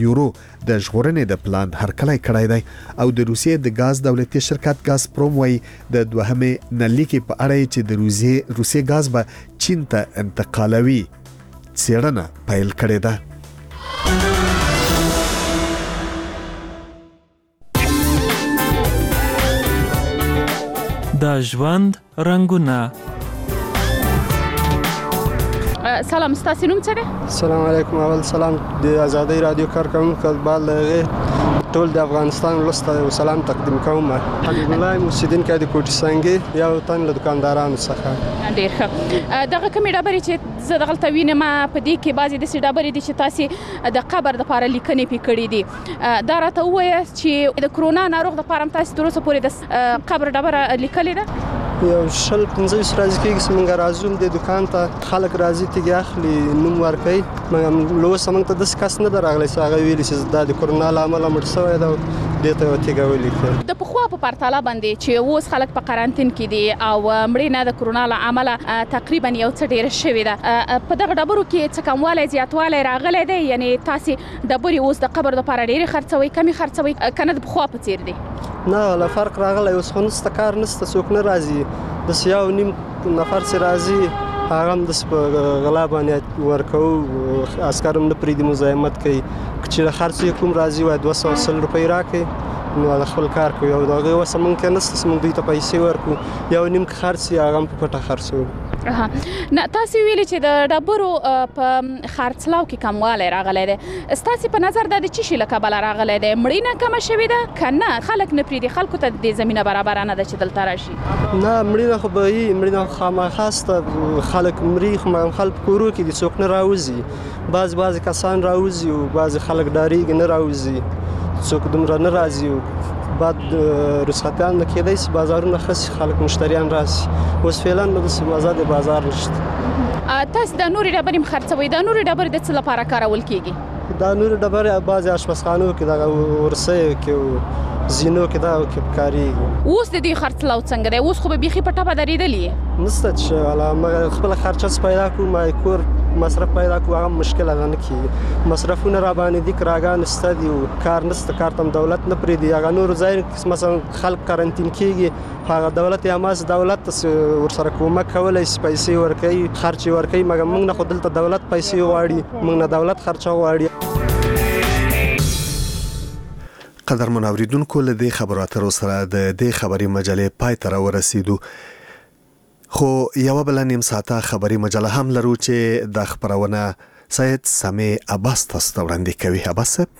یورو د ژغورنې د پلان هرکلی کړی دی او د روسیې د غاز دولتي شرکت غازپروم وایي د دوهمې نلیکې په اړه چې د روسیې غاز به چین ته انتقالوي څېړنه پیل کړې ده. د ژوند رنګونه. سلام، ستاسو نوم څه دی؟ السلام علیکم. اول سلام د آزادۍ رادیو کارکونکو بال ټول د افغانستان ولسته سلام تقدیم کوم. حبیب الله اوسیدونکی د کوټي سنگي یو تن له دکاندارانو څخه. ډیر ښه. دغه کومې ډبرې چې زه دغلته وینم په دې کې بعضې داسې ډبرې دي چې تاسې د قبر دپاره لیکنې پې کړي دي. دا راته ووایه چې د کرونا ناروغ دپاره هم تاسې تر اوسه پورې د قبر ډبره لیکلې ده؟ یو 15 ورځې کېږي چې موږ راځو د دکان ته، خلک راځي تیږې اخلي نوم ورکوي. له اوسه موږ ته داسې کس نه ده راغلی چې هغه ویلي چې دا د کرونا له امله مړ شوی ده او دې ته یوه تیږه ولیکل. د پخوا په پرتله باندې چې اوس خلک په قرنطین کې دي او مړینه د کرونا له امله تقریبا یو څه ډېره شوې ده، په دغه ډبرو کې څه کموالی زیاتوالی راغلی دی؟ یعنې تاسې ډبرې اوس د قبر دپاره ډېرې خرڅوئ، کمې خرڅوئ که نه د پخوا په څېر دي؟ نه، لا فرق راغلی اوس خو نشته، کار نشته، څوک نه راځي. داسې یو نیم نفر چې راځي هغه هم داسې په غلا باندې ورکوو، عسکر هم نه پرېږدي، مزاحمت کوي. که چېرې خرڅ یې کوم راځي وایي 200 روپۍ راکړئ نو هغه خپل کار کوي او د هغې وسه موږ کې نشته چې موږ دوی ته پیسې ورکړو. یو نیم که خرڅ یې هغه هم په پټه خرڅوو. نه، تاسې ویلي چې د ډبرو په خرڅلاو کې کموالی راغلی دی. ستاسې په نظر دا د څه شي له کبله راغلی دی؟ مړینه کمه شوې ده که نه خلک نه پرېږدي، خلکو ته دې زمینه برابره نه ده چې دلته راشي؟ نه، مړینه خو به وي، مړینه خو خامخا شته، خلک مري خو خلک په کورو کې دي، څوک نه راوځي. بعضې کسان راوځي او بعضې خلک ډارېږي نه راوځي، څوک دومره نه راځي. بعد رخصتیان نه کېدای شي بازارونه ښه شي، خلک مشتریان راشي. اوس فعلا نو داسې مزه د بازار نشته. تاسې دا نورې ډبرې هم خرڅوئ، دا نورې ډبرې د څه لپاره کارول کېږي؟ دا نورې ډبرې بعضې اشپزخانو کې دغه ورسیو کې زینو کې دغو کې کارېږي. اوس د دوی خرڅلاو څنګه دی؟ اوس خو به بیخي په ټپه درېدلي یې. نشته چې خپله خرچه پیدا کړو، ما کور مصرف پیدا کړو، هغه مشکل هغه نه کېږي. مصرفونه را باندې دي، کراګان شته دي او کار نشته، کار ته هم دولت نه پرېږدي. هغه نورو ځایونو کې مثلا خلک قرنطین کېږي، هغه دولت یې هماغسې دولت ته ورسره کومک کولی شي، پیسې ورکوي، خرچ یې ورکوي. مګر موږ نه خو دلته دولت پیسې غواړي، موږ نه دولت خرچه غواړي. قدرمن اوریدونکو، له دې خبرو اترو سره د دې خبري مجلې پای ته راورسېدو، خو یوه بله نیم ساعته خبري مجله هم لرو چې د خپرونه سید سمیع عباس تاسو ته وړاندې کوي. عباس صاحب